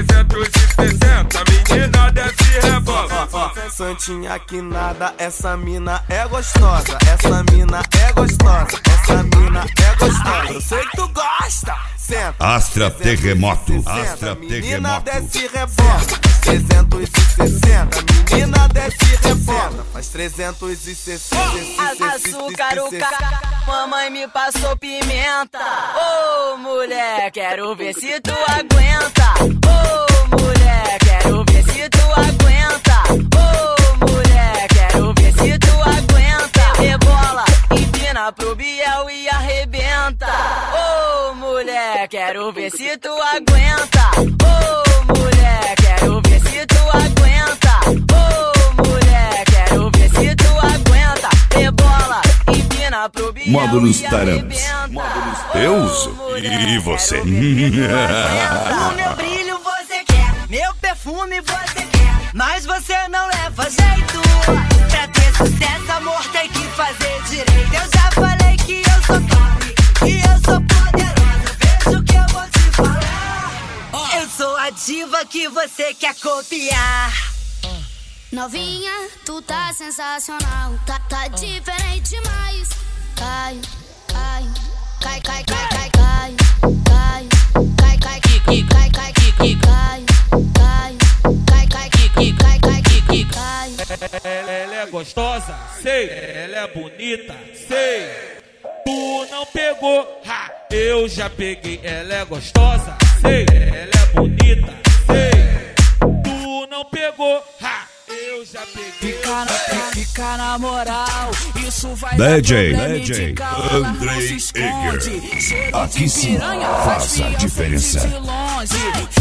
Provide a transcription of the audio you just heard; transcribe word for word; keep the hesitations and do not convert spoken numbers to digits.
trezentos e sessenta, menina desce e rebola. Santinha que nada, essa mina é gostosa. Essa mina é gostosa. Essa mina é gostosa. Eu sei que tu gosta. Senta. Astra Terremoto. Astra Menina Terremoto. desce e rebola. trezentos e sessenta, menina desce e rebola. Faz trezentos e sessenta. Açúcar, o ca... mamãe me passou pimenta. Ô, oh, mulher, quero ver se tu aguenta. Ô, oh, mulher, quero ver se tu aguenta. Ô, oh, mulher, quero ver se tu aguenta. Rebola, empina pro Biel e arrebenta. Ô, oh, mulher, quero ver se tu aguenta. Ô, oh, mulher, quero ver se tu aguenta. Ô, oh, mulher, quero ver se tu aguenta. Rebola, empina pro Biel Módulos e Taranas. Módulos Eu uso. E você? O meu brilho você quer, meu perfume você quer, mas você não leva jeito. Pra ter sucesso, amor, tem que fazer direito. Eu já falei que eu sou top, que eu sou poderosa. Veja o que eu vou te falar. Eu sou a diva que você quer copiar. Novinha, tu tá sensacional, tá, tá diferente demais. Cai, cai, cai, cai, cai, cai, cai, cai, cai, cai, cai, cai, cai, cai, cai, cai, cai, cai, cai, cai. Ela é gostosa, sei. Ela é bonita, sei. Tu não pegou, ha, eu já peguei. Ela é gostosa, sei. Ela é bonita, sei. Tu não pegou, ha, eu já peguei. Fica na, fica na moral, isso vai D J, dar D J, problema. Andrei Não se esconde. Eger. Chega Aqui de sim piranha, faz a fiança diferença. de longe.